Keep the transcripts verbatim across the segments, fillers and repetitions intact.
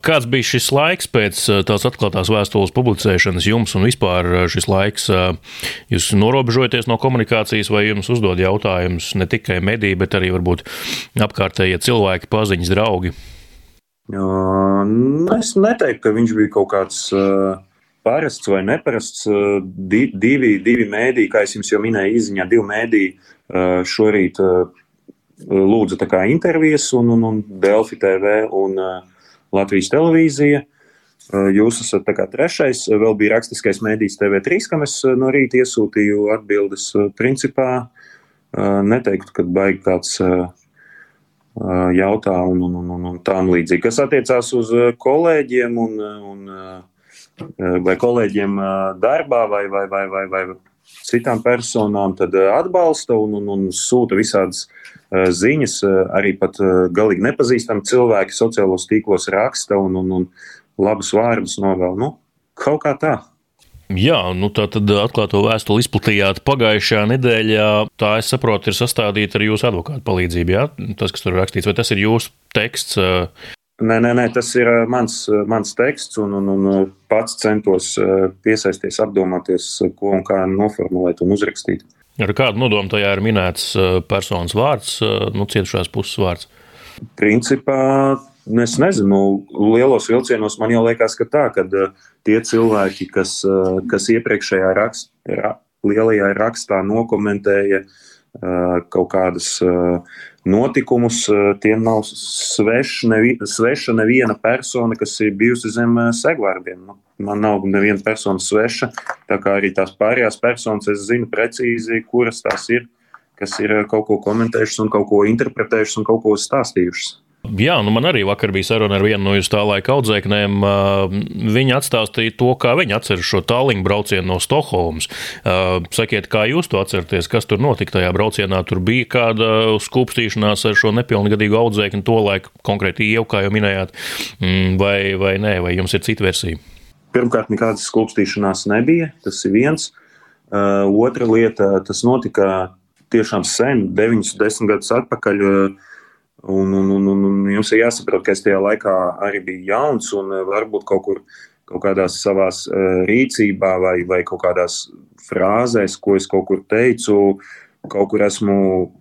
Kāds bija šis laiks pēc tās atklātās vēstules publicēšanas jums un vispār šis laiks? Jūs norobežojaties no komunikācijas vai jums uzdod jautājumus ne tikai mediji, bet arī varbūt apkārtējie cilvēki, paziņas, draugi? Es neteiktu, ka viņš bija kaut kāds parasts vai neparasts. Divi, divi mēdī, kā es jums jau minēju izziņā, divi mēdī šorīt lūdza tā kā intervijas un, un, un Delfi T V un Latvijas televīzija. Jūs esat tā kā trešais, vēl bija rakstiskais mēdījis T V trīs, kam es no rīta iesūtīju atbildes. Principā neteiktu, ka baigi kāds jautā un, un, un, un tām līdzīgi. Kas attiecās uz kolēģiem un, un vai kolēģiem darbā vai, vai, vai, vai, vai citām personām, tad atbalsta un, un, un sūta visādas ziņas, arī pat galīgi nepazīstami cilvēki sociālos tīklos raksta un, un, un labus vārdus novēl. Nu, kaut kā tā. Jā, nu tā tad atklāto vēstuli izplatījāt pagājušajā nedēļā. Tā, es saprotu, ir sastādīta ar jūsu advokātu palīdzību, jā? Tas, kas tur ir rakstīts, vai tas ir jūsu teksts? Nē, nē, nē, tas ir mans, mans teksts un, un, un pats centos piesaisties, apdomāties, ko un kā noformulēt un uzrakstīt. Ar kādu nodomu tajā ir minēts personas vārds, nu, cietušās puses vārds? Principā, es nezinu, lielos vilcienos man jau liekas, ka tā, kad tie cilvēki, kas, kas iepriekšējā rakst, ra, lielajā rakstā nokomentēja kaut kādas notikumus, tiem nav sveša, nevi, sveša neviena persona, kas ir bijusi zem segvārdiem. Man nav neviena persona sveša, tā kā arī tās pārējās personas, es zinu precīzi, kuras tās ir, kas ir kaut ko komentējušas un kaut ko interpretējušas un kaut ko stāstījušas. Jā, nu man arī vakar bija saruna ar vienu no jūsu tā laika audzēknēm. Viņa atstāstīja to, kā viņa atceras šo tālruņa braucienu no Stokholmas. Sakiet, kā jūs to atceraties, kas tur notika tajā braucienā? Tur bija kāda skūpstīšanās ar šo nepilngadīgu audzēkni to laiku, konkrēti Ievu, kā jau minējāt, vai, vai nē, vai jums ir cita versija? Pirmkārt, nekādas skūpstīšanās nebija, tas ir viens. Otra lieta, tas notika tiešām sen, deviņus, desmit gadus atpakaļ. Un, un, un, un jums ir jāsaprot, ka es tajā laikā arī biju jauns un varbūt kaut kur kaut kādās savās rīcībā vai, vai kaut kādās frāzēs, ko es kaut kur teicu, kaut kur esmu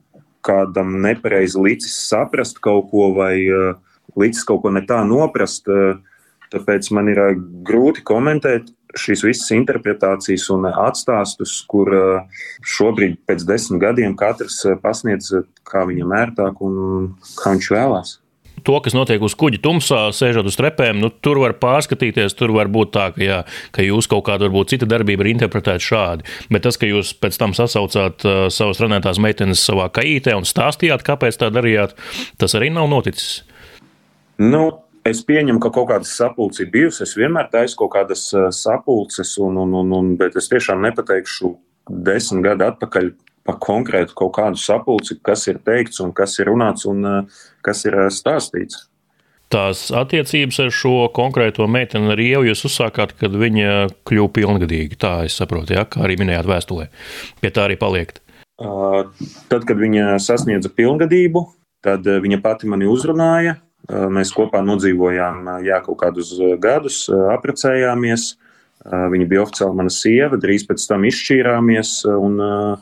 kādam nepareizi licis saprast kaut ko vai licis kaut ko ne tā noprast, tāpēc man ir grūti komentēt šīs visas interpretācijas un atstāstus, kur šobrīd pēc desmit gadiem katrs pasniedz, kā viņam ērtāk un kā viņš vēlās. To, kas notiek uz kuģa tumsā, sēžot uz trepēm, nu, tur var pārskatīties, tur var būt tā, ka, jā, ka jūs kaut kāda varbūt cita darbība ir interpretēta šādi. Bet tas, ka jūs pēc tam sasaucāt uh, savas trenētās meitenes savā kaītē un stāstījāt, kāpēc tā darījāt, tas arī nav noticis. Nu, es pieņemu, ka kaut kādas sapulces ir bijusi. Es vienmēr taisu kaut kādas sapulces, un, un, un, un, bet es tiešām nepateikšu desmit gadu atpakaļ pa konkrētu kaut kādu sapulci, kas ir teikts un kas ir runāts un kas ir stāstīts. Tās attiecības ar šo konkrēto meiteni ar Ievu jūs uzsākāt, kad viņa kļuva pilngadīga. Tā es saprotu, ja? Kā arī minējāt vēstulē. Pie tā arī paliekt. Uh, tad, kad viņa sasniedza pilngadību, tad viņa pati mani uzrunāja. Mēs kopā nodzīvojām jā, kaut kādus gadus, apprecējāmies. Viņa bija oficiāli mana sieva, drīz pēc tam izšķīrāmies. Un,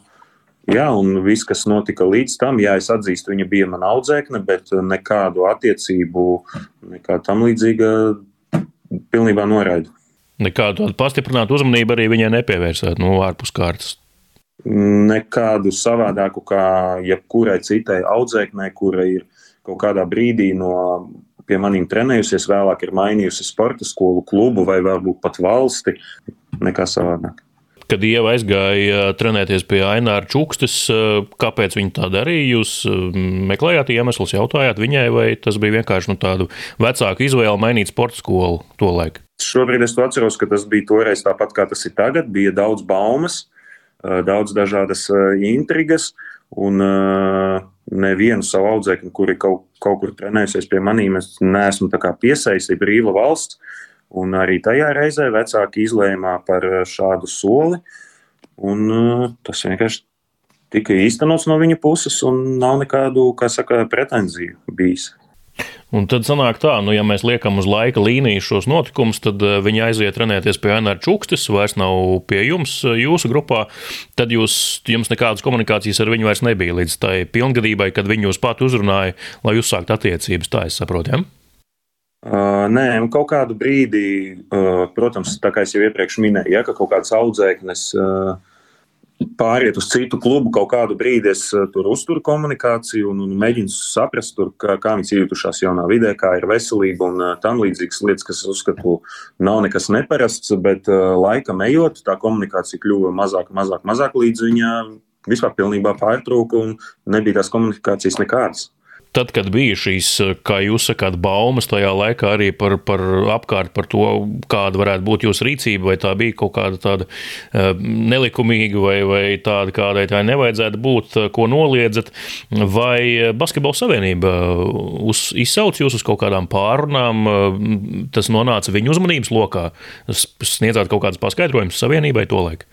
jā, un viss, kas notika līdz tam, jā, es atzīstu, viņa bija mana audzēkne, bet nekādu attiecību, nekā tam līdzīga pilnībā noraidu. Nekādu pastiprinātu uzmanību arī viņai nepievērsāt, no ārpus kārtas? Nekādu savādāku kā jebkurai citai audzēknei, kura ir kaut kādā brīdī no pie manīm trenējusies, vēlāk ir mainījusi sporta skolu, klubu vai varbūt pat valsti, nekā savādāk. Kad Ieva aizgāja trenēties pie Aināra Čukstes, kāpēc viņa tā darīja? Jūs meklējāt iemeslus, jautājāt viņai, vai tas bija vienkārši nu, tādu vecāku izvēli mainīt sporta skolu to laiku? Šobrīd es to atceros, ka tas bija toreiz tāpat, kā tas ir tagad. Bija daudz baumas, daudz dažādas intrigas, un nevienu savu audzēkni, kuri kaut, kaut kur trenējusies pie manīm, es neesmu tā kā piesaistīja brīva valsts, un arī tajā reizē vecāki izlēmā par šādu soli, un tas vienkārši tika īstenots no viņa puses, un nav nekādu, kā saka, pretenziju bijis. Un tad sanāk tā, nu, ja mēs liekam uz laika līniju šos notikumus, tad viņi aiziet trenēties pie Aināra Čukstes, vairs nav pie jums, jūsu grupā, tad jūs, jums nekādas komunikācijas ar viņu vairs nebija līdz tai pilngadībai, kad viņi jūs pat uzrunāja, lai uzsākt attiecības, tā es saprotu, ja? Uh, nē, kaut kādu brīdi, uh, protams, tā kā es jau iepriekš minēju, ja, ka kaut kāds audzēknis uh, pāriet uz citu klubu, kaut kādu brīdi es tur uzturu komunikāciju un, un mēģinu saprast, tur, kā, kā viņi cījutušās jaunā vidē, kā ir veselība un tam līdzīgas lietas, kas es uzskatu nav nekas neparasts, bet uh, laikam ejot, tā komunikācija kļuva mazāk, mazāk, mazāk, līdz viņa vispār pilnībā pārtrūka un nebija tās komunikācijas nekādas. Tad, kad bija šīs, kā jūs sakāt, baumas tajā laikā arī par, par apkārt par to, kāda varētu būt jūsu rīcība, vai tā bija kaut kāda tāda uh, nelikumīga, vai, vai tāda, kādai tā nevajadzētu būt, ko noliedzat, vai Basketbola savienība uz, izsauc jūs uz kaut kādām pārrunām, tas nonāca viņu uzmanības lokā, sniedzāt kaut kādas paskaidrojumus savienībai tolaik?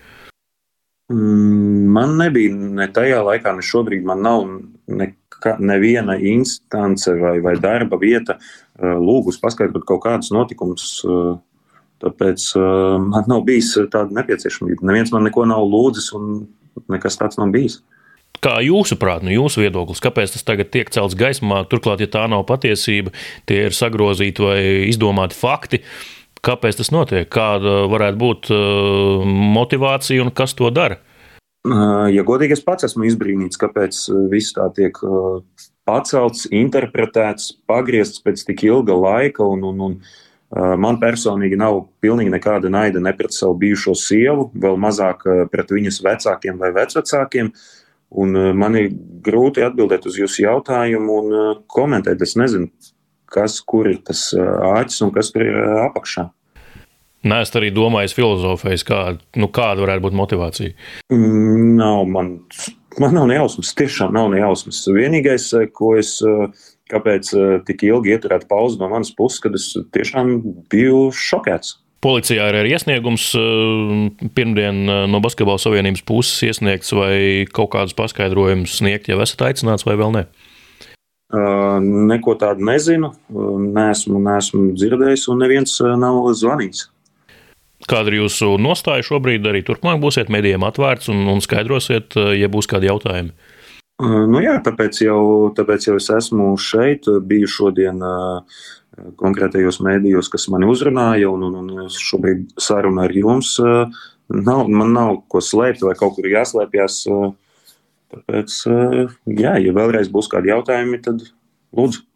Man nebija ne tajā laikā, ne šobrīd man nav ne neviena instance vai, vai darba vieta lūgus paskaidrot kaut kādus notikumus, tāpēc man nav bijis tāda nepieciešamība. Neviens man neko nav lūdzis un nekas tāds nav bijis. Kā jūsuprāt, nu jūsu viedoklis, kāpēc tas tagad tiek celts gaismā, turklāt, ja tā nav patiesība, tie ir sagrozīti vai izdomāti fakti, kāpēc tas notiek, kāda varētu būt motivācija un kas to dara? Ja godīgi, es pats esmu izbrīnīts, kāpēc viss tā tiek pacelts, interpretēts, pagriezts pēc tik ilga laika, un, un, un man personīgi nav pilnīgi nekāda naida ne pret savu bijušo sievu, vēl mazāk pret viņas vecākiem vai vecvecākiem, un man ir grūti atbildēt uz jūsu jautājumu un komentēt. Es nezinu, kas, kur ir tas āķis un kas tur ir apakšā. Nē, es arī domāju, filozofējas, kāda, nu, kāda varētu būt motivācija. Nav, man, man nav nejausmas, tiešām nav nejausmas. Vienīgais, ko es, kāpēc tik ilgi ieturētu pauzi no manas puses, kad es tiešām biju šokēts. Policijā ir arī iesniegums pirmdien no Basketbola savienības puses iesniegts, vai kaut kādus paskaidrojumus sniegt, ja esat aicināts vai vēl ne? Uh, neko tādu nezinu, neesmu, neesmu dzirdējis un neviens nav zvanījis. Kāda ir jūsu nostāja šobrīd? Arī turpmāk būsiet medijiem atvērts un, un skaidrosiet, ja būs kādi jautājumi? Uh, nu jā, tāpēc jau, tāpēc jau es esmu šeit, biju šodien uh, konkrētajos medijos, kas mani uzrunāja, un, un, un šobrīd saruna ar jums. Uh, nav, man nav ko slēpt vai kaut kur jāslēpjas. Uh, tāpēc, uh, jā, ja vēlreiz būs kādi jautājumi, tad lūdzu.